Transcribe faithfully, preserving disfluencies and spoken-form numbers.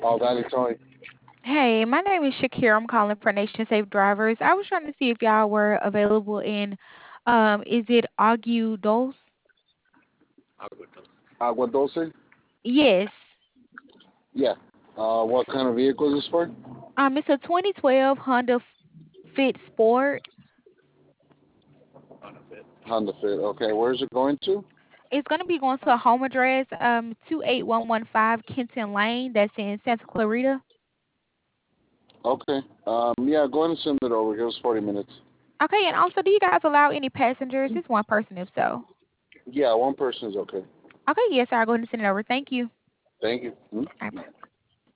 Oh, Valley Towing. Hey, my name is Shakira. I'm calling for Nation Safe Drivers. I was trying to see if y'all were available in, um, is it Agu Dos? Agua Dulce? Yes. Yeah. Uh, what kind of vehicle is this for? Um, it's a twenty twelve Honda Fit Sport. Honda Fit. Okay, where's it going to? It's going to be going to a home address, um, two eight one one five Kenton Lane. That's in Santa Clarita. Okay. Um, yeah, go ahead and send it over. Give us forty minutes. Okay, and also, do you guys allow any passengers? It's one person, if so. Yeah, one person is okay. Okay, yes, sir. I'll go ahead and send it over. Thank you. Thank you. Hmm? All right, bye.